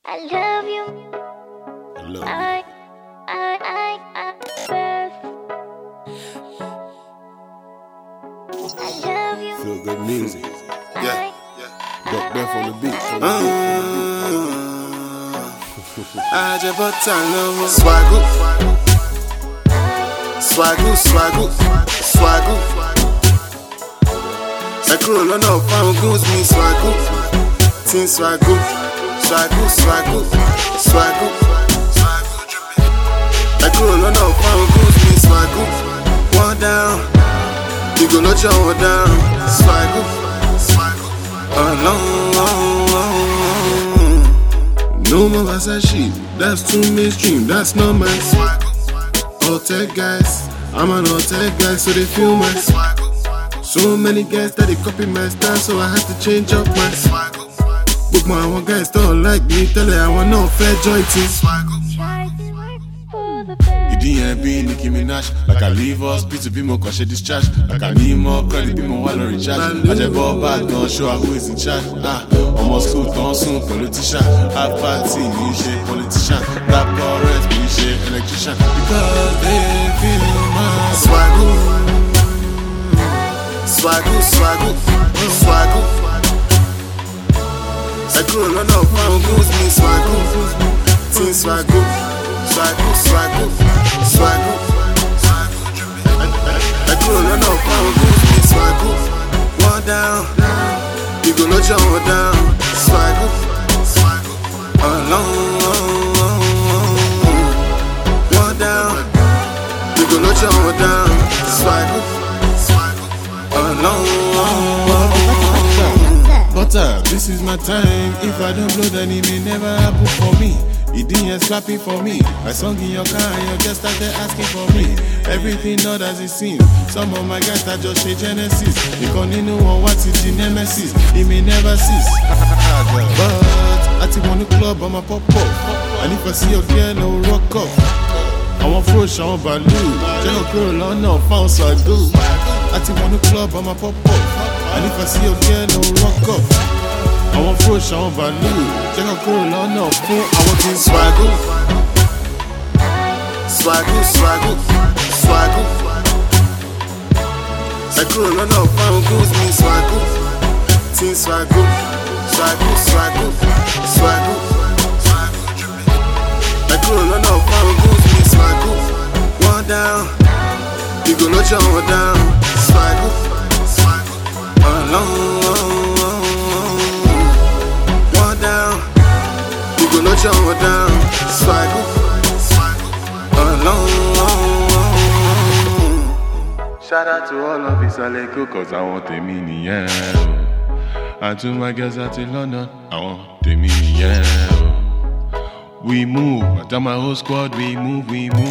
I love you. I love you. I love you. Feel good music. Yeah. Duck Death on the beat. Ajabota love Swagoo. I grow a lot of found goods, me swagoo. Teen swagoo. I grow a lot of found goods, me swagoo. One down, you go not your one down. Swagoo. No more Versace, that's too mainstream, that's not my swagoo. All tech guys, I'm an all tech guy, so they feel my swagoo. So many guys that they copy my style, so I had to change up my swagoo. Book my one guys don't like me, tell her I want no fair joy to swagoo. DNB, Nicki Minaj, like I leave us, P2P more cause she discharge. Like I need more credit, be more while on recharge. I just bought back, don't show her who is in charge. Almost school, don't soon, politician. Have party, me shit, politician. Rap correct, me shit, electrician. Because they feel my swagoo. I grew a lot of found goods, me swagoo. Teen swagoo. I grew a lot of found goods, me swagoo. One down, you go not your one down. Swagoo. One down, you go not your one down. Swagoo. Butter, this is my time. If I don't blow, then it may never happen for me. It didn't slapping for me. I sung in your car and your girls started asking for me. Everything not as it seems. Some of my guys that just say Genesis. They continue on what is the nemesis. It may never cease. But I take one the club, I'ma pop up. And if I see your girl, I will rock up. I want fresh, I want baloo. Tell your girl, I know found so I do. I take one the club, I'ma pop up. And if I see your girl, I will rock up. I want fresh, I want baloo. Check out cool, I know full. I want to swagoo. I grew a lot of found goods, me swagoo. Teen swagoo. I grew a lot of found goods, me swagoo. One down, you go not your one down. Swagoo. One down, you go not your one down. Swagoo. Shout out to all of his Aleko, cause I want the mini, yeah. And to my girls out in London, I want the mini, yeah. We move, I tell my whole squad, we move.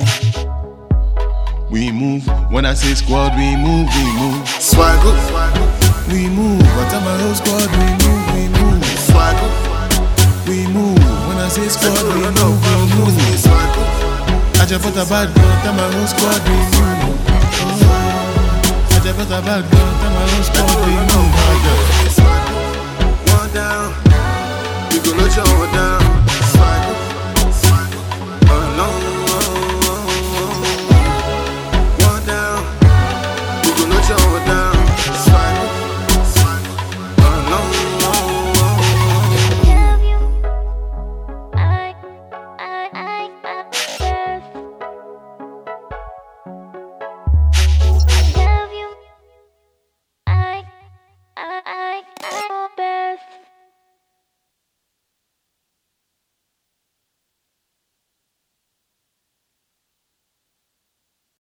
We move, when I say squad, we move. Swagoo. We move, I tell my whole squad, we move. Swagoo. We move, when I say squad, we move. I just put a bad girl, tell my whole squad, we move. I just put a bad girl, tell my whole squad, we move. One down, you go not your one down.